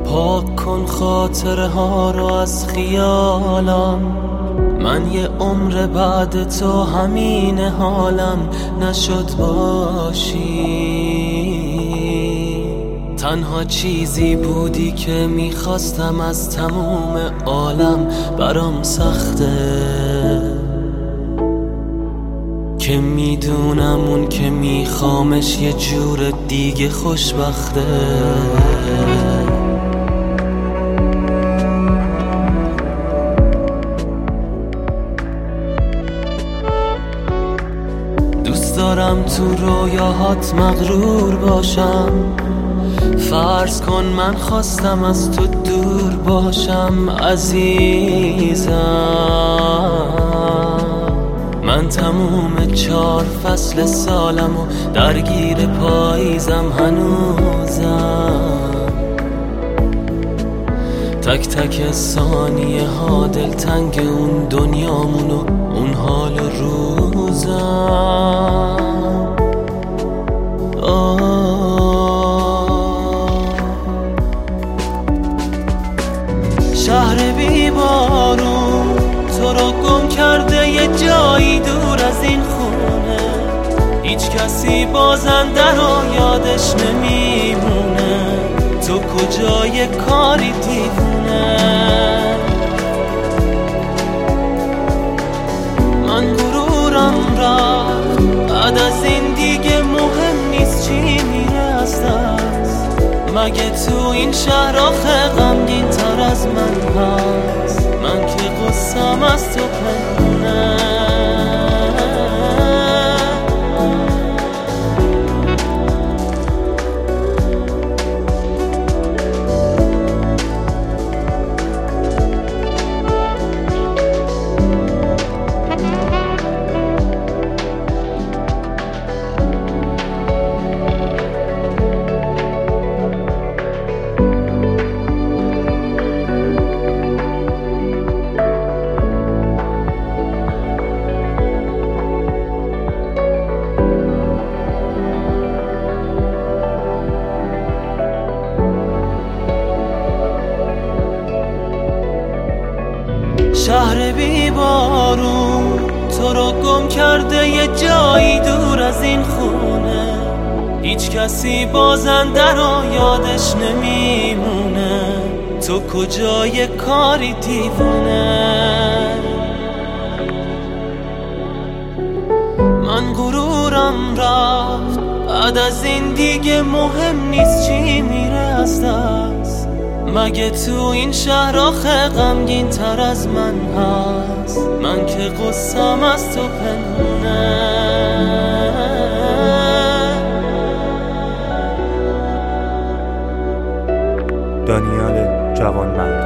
پاک کن خاطره ها رو از خیالم، من یه عمر بعد تو همین حالم نشد باشی. تنها چیزی بودی که میخواستم از تموم عالم، برام سخته که میدونم اون که میخوامش یه جور دیگه خوشبخته. دوست دارم تو رویاهات مغرور باشم، فرض کن من خواستم از تو دور باشم عزیزم. من تموم 4 فصل سالم و درگیر پاییزم هنوزم. تک تک ثانیه ها دلتنگ اون دنیامون و اون حال روزم. شهر بی بارون تو رو گم کرده یه جایی دور از این خونه، هیچ کسی بازنده رو یادش نمیمونه. تو کجای کاری دیوونه؟ من غرورم رفت، بعد از این دیگه مهم نیست چی میره از دست. مگه تو این شهر آخه غمگین تر از من هست؟ من که قصم از تو پنهونه. شهر بی بارون تو رو گم کرده یه جایی دور از این خونه، هیچ کسی بازنده رو یادش نمیمونه. تو کجای کاری دیوونه؟ من غرورم رفت، بعد از این دیگه مهم نیست چی میره از دست. مگه تو این شهر آخه غمگین تر از من هست؟ من که قصم از تو پنهونه. دانیال جوانمرد.